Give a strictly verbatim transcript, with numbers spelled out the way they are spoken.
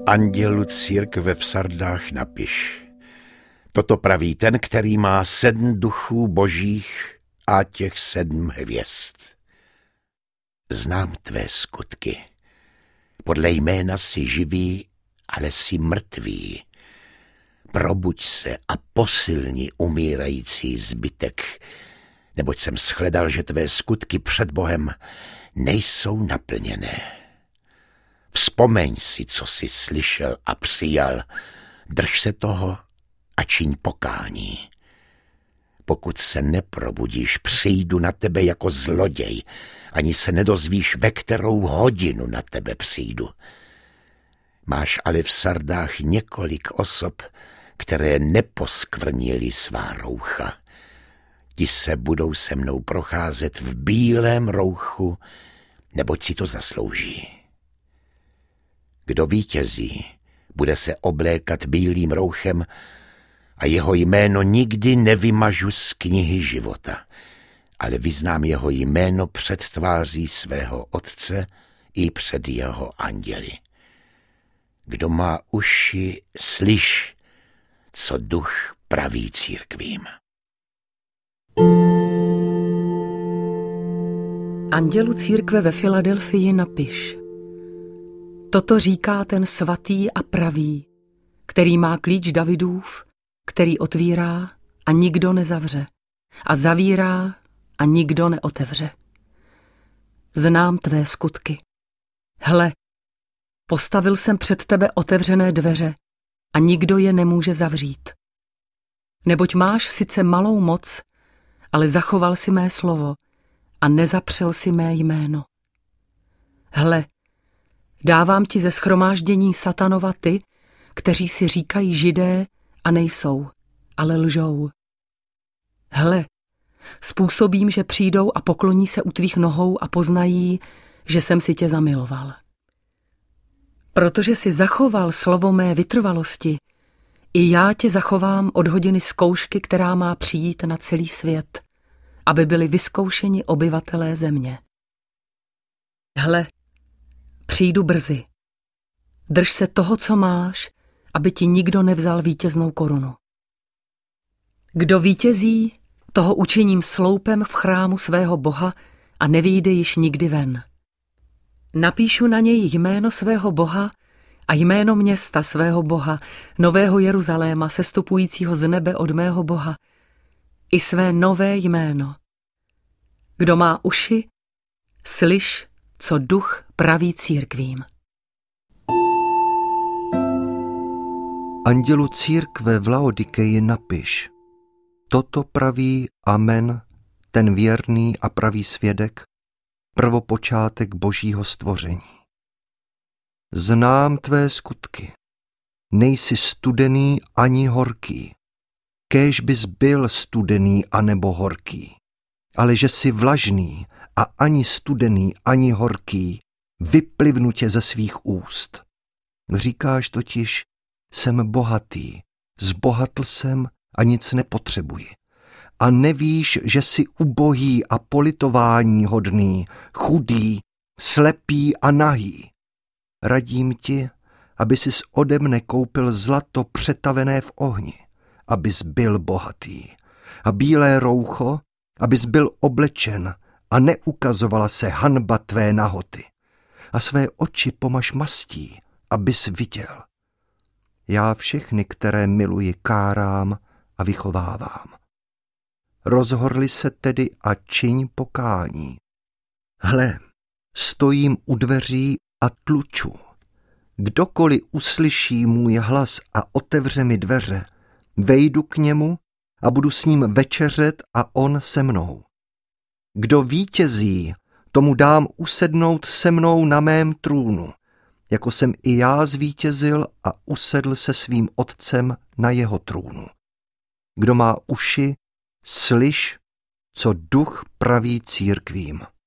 Andělu církve v Sardách napiš. Toto praví ten, který má sedm duchů božích a těch sedm hvězd. Znám tvé skutky. Podle jména jsi živý, ale jsi mrtvý. Probuď se a posilni umírající zbytek, neboť jsem shledal, že tvé skutky před Bohem nejsou naplněné. Vzpomeň si, co jsi slyšel a přijal, drž se toho a čiň pokání. Pokud se neprobudíš, přijdu na tebe jako zloděj, ani se nedozvíš, ve kterou hodinu na tebe přijdu. Máš ale v Sardách několik osob, které neposkvrnily svá roucha. Ti se budou se mnou procházet v bílém rouchu, neboť si to zaslouží. Kdo vítězí, bude se oblékat bílým rouchem a jeho jméno nikdy nevymažu z knihy života, ale vyznám jeho jméno před tváří svého Otce i před jeho anděli. Kdo má uši, slyš, co duch praví církvím. Andělu církve ve Filadelfii napiš. Toto říká ten svatý a pravý, který má klíč Davidův, který otvírá a nikdo nezavře, a zavírá a nikdo neotevře. Znám tvé skutky. Hle, postavil jsem před tebe otevřené dveře a nikdo je nemůže zavřít. Neboť máš sice malou moc, ale zachoval si mé slovo a nezapřel si mé jméno. Hle, dávám ti ze shromáždění satanova ty, kteří si říkají Židé a nejsou, ale lžou. Hle, způsobím, že přijdou a pokloní se u tvých nohou a poznají, že jsem si tě zamiloval. Protože si zachoval slovo mé vytrvalosti, i já tě zachovám od hodiny zkoušky, která má přijít na celý svět, aby byli vyzkoušeni obyvatelé země. Hle, přijdu brzy. Drž se toho, co máš, aby ti nikdo nevzal vítěznou korunu. Kdo vítězí, toho učiním sloupem v chrámu svého Boha a nevyjde již nikdy ven. Napíšu na něj jméno svého Boha a jméno města svého Boha, Nového Jeruzaléma, sestupujícího z nebe od mého Boha, i své nové jméno. Kdo má uši, slyš, co duch praví církvím. Andělu církve v Laodikeji napiš. Toto praví Amen, ten věrný a pravý svědek, prvopočátek božího stvoření. Znám tvé skutky. Nejsi studený ani horký. Kéž bys byl studený anebo horký. Ale že jsi vlažný a ani studený, ani horký, vyplivnu tě ze svých úst. Říkáš totiž, jsem bohatý, zbohatl jsem a nic nepotřebuji. A nevíš, že jsi ubohý a politování hodný, chudý, slepý a nahý. Radím ti, aby sis ode mne koupil zlato přetavené v ohni, abys byl bohatý, a bílé roucho, abys byl oblečen a neukazovala se hanba tvé nahoty. A své oči pomaž mastí, abys viděl. Já všechny, které miluji, kárám a vychovávám. Rozhorli se tedy a čiň pokání. Hle, stojím u dveří a tluču. Kdokoliv uslyší můj hlas a otevře mi dveře, vejdu k němu a budu s ním večeřet a on se mnou. Kdo vítězí, tomu dám usednout se mnou na mém trůnu, jako jsem i já zvítězil a usedl se svým otcem na jeho trůnu. Kdo má uši, slyš, co duch praví církvím.